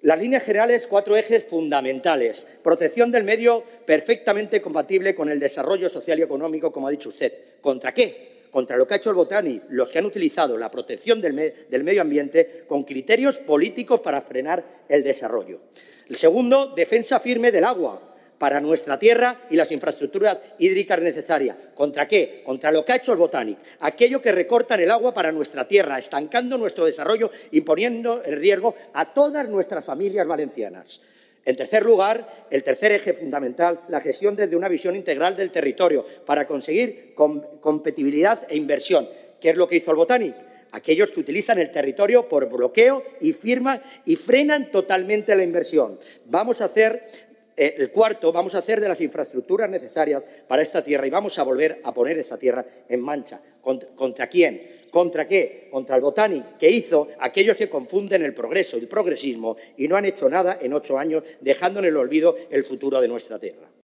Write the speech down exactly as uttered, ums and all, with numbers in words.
Las líneas generales, cuatro ejes fundamentales. Protección del medio perfectamente compatible con el desarrollo social y económico, como ha dicho usted. ¿Contra qué? Contra lo que ha hecho el Botanic, los que han utilizado la protección del, me del medio ambiente con criterios políticos para frenar el desarrollo. El segundo, defensa firme del agua para nuestra tierra y las infraestructuras hídricas necesarias. ¿Contra qué? Contra lo que ha hecho el Botanic, aquello que recortan el agua para nuestra tierra, estancando nuestro desarrollo y poniendo en riesgo a todas nuestras familias valencianas. En tercer lugar, el tercer eje fundamental, la gestión desde una visión integral del territorio para conseguir com competitividad e inversión. ¿Qué es lo que hizo el Botanic? Aquellos que utilizan el territorio por bloqueo y firman y frenan totalmente la inversión. Vamos a hacer Eh, el cuarto, vamos a hacer de las infraestructuras necesarias para esta tierra y vamos a volver a poner esa tierra en mancha. ¿Contra, contra quién? ¿Contra qué? Contra el Botanic, que hizo aquellos que confunden el progreso y el progresismo y no han hecho nada en ocho años, dejando en el olvido el futuro de nuestra tierra.